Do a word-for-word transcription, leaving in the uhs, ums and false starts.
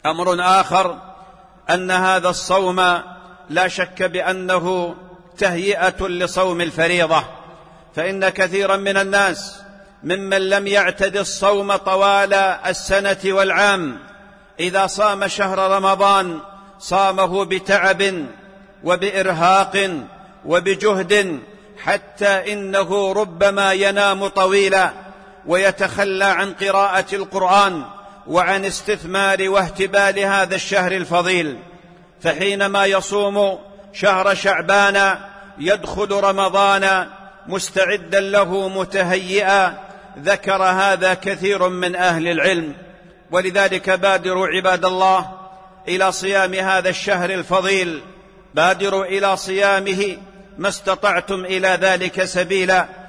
أمر آخر أن هذا الصوم لا شك بأنه تهيئة لصوم الفريضة، فإن كثيرا من الناس ممن لم يعتد الصوم طوال السنة والعام إذا صام شهر رمضان صامه بتعب وبإرهاق وبجهد، حتى إنه ربما ينام طويلا ويتخلى عن قراءة القرآن وعن استثمار واهتبال هذا الشهر الفضيل. فحينما يصوم شهر شعبان يدخل رمضان مستعدا له متهيئا، ذكر هذا كثير من أهل العلم. ولذلك بادروا عباد الله إلى صيام هذا الشهر الفضيل، بادروا إلى صيامه ما استطعتم إلى ذلك سبيلا،